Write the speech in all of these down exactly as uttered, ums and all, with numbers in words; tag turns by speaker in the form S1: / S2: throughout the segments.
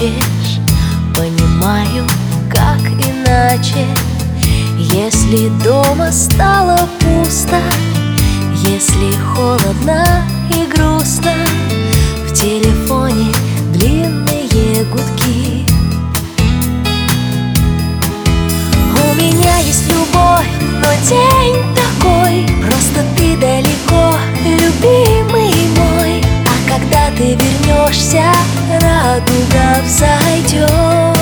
S1: плачешь, понимаю, как иначе. Если дома стало пусто, если холодно и грустно, в телефоне длинные гудки. У меня есть любовь, но день такой, просто ты далеко, любимый мой. А когда ты вернешься, радуга взойдет.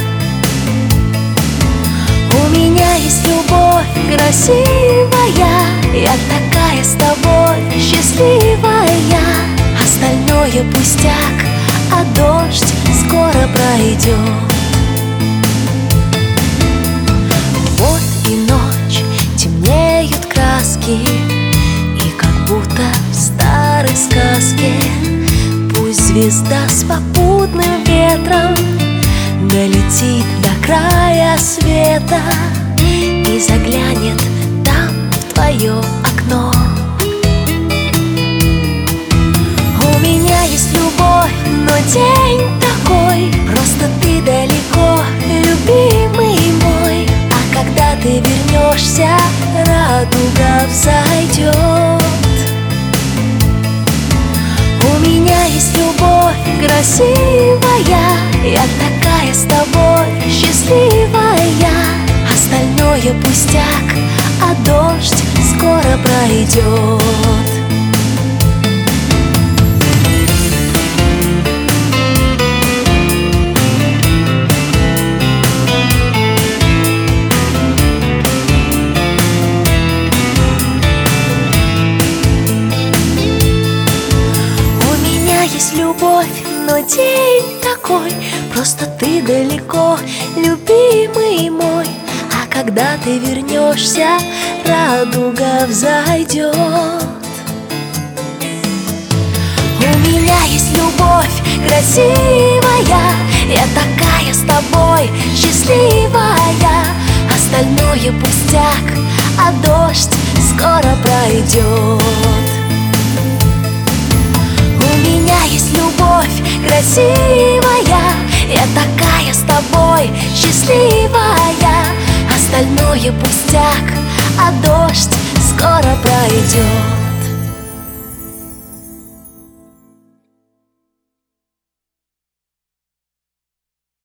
S1: У меня есть любовь красивая, я такая с тобой счастливая. Остальное пустяк, а дождь скоро пройдет. Вот и ночь, темнеют краски, и как будто в старой сказке пусть звезда с попутным ветром долетит до края света и заглянет там в твое окно. У меня есть любовь, но день такой, просто ты далеко, любимый мой. А когда ты вернешься, радуга взойдет. У меня есть любовь красивая, я такая с тобой счастливая. Остальное пустяк, а дождь скоро пройдет. Есть любовь, но день такой, просто ты далеко, любимый мой. А когда ты вернешься, радуга взойдет. У меня есть любовь красивая, я такая с тобой счастливая. Остальное пустяк, а дождь скоро пройдет. У меня есть любовь красивая, я такая с тобой счастливая. Остальное пустяк, а дождь скоро пройдет.